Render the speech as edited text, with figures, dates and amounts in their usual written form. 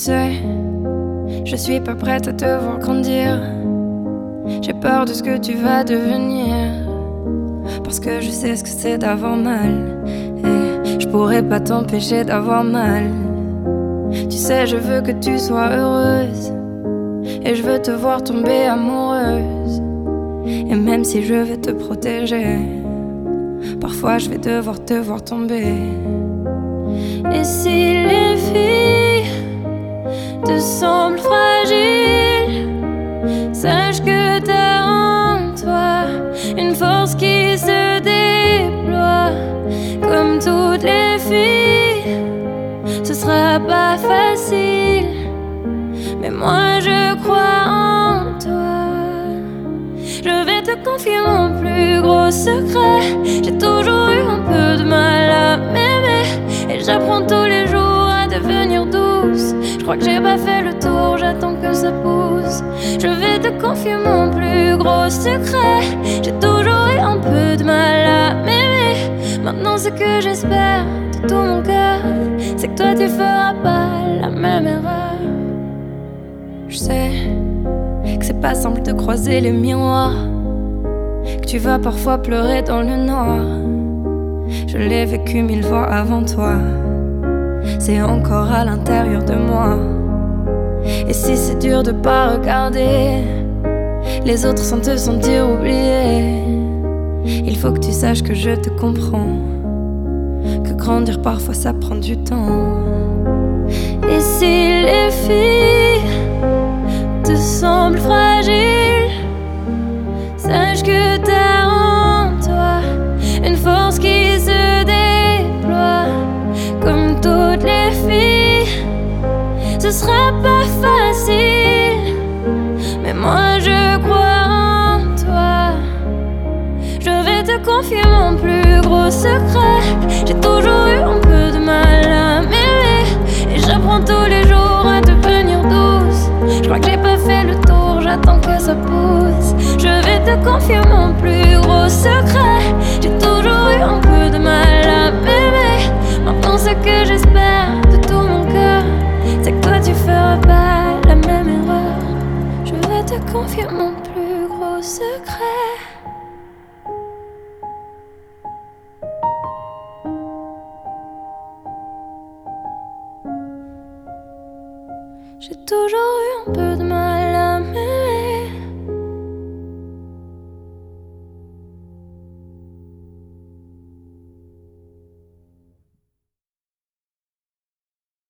sais, je suis pas prête à te voir grandir. J'ai peur de ce que tu vas devenir, parce que je sais ce que c'est d'avoir mal. Et je pourrais pas t'empêcher d'avoir mal. Tu sais, je veux que tu sois heureuse, et je veux te voir tomber amoureuse. Et même si je veux te protéger, parfois je vais devoir te voir tomber. Et si les filles te semblent fragiles, sache que t'as en toi une force qui se déploie. Comme toutes les filles, ce sera pas facile, mais moi je crois en toi. Je vais te confier mon plus gros secret. J'ai toujours eu un peu de mal à m'aimer, et j'apprends tous les jours à devenir douce. Je crois que j'ai pas fait le tour, j'attends que ça pousse. Je vais te confier mon plus gros secret. J'ai toujours eu un peu de mal à m'aimer. Maintenant ce que j'espère de tout mon cœur, c'est que toi tu feras pas la même erreur. Je sais que c'est pas simple de croiser les miroirs, que tu vas parfois pleurer dans le noir. Je l'ai vécu 1000 fois avant toi, c'est encore à l'intérieur de moi. Et si c'est dur de pas regarder les autres sans te sentir oublié, il faut que tu saches que je te comprends, que grandir parfois ça prend du temps. Et si les filles te semblent fragiles, sache que t'as en toi une force qui se déploie. Comme toutes les filles, ce sera pas facile, mais moi je crois en toi. Je vais te confier mon plus gros secret. J'ai toujours eu un peu de mal à m'aimer, et j'apprends tous les jours à devenir douce. Je crois que j'ai pas fait le tour, j'attends que ça pousse. Je vais te confier mon plus gros secret. J'ai toujours eu un peu de mal à m'aimer. Maintenant ce que j'espère de tout mon cœur, c'est que toi tu feras pas la même erreur. Je vais te confier mon plus gros secret.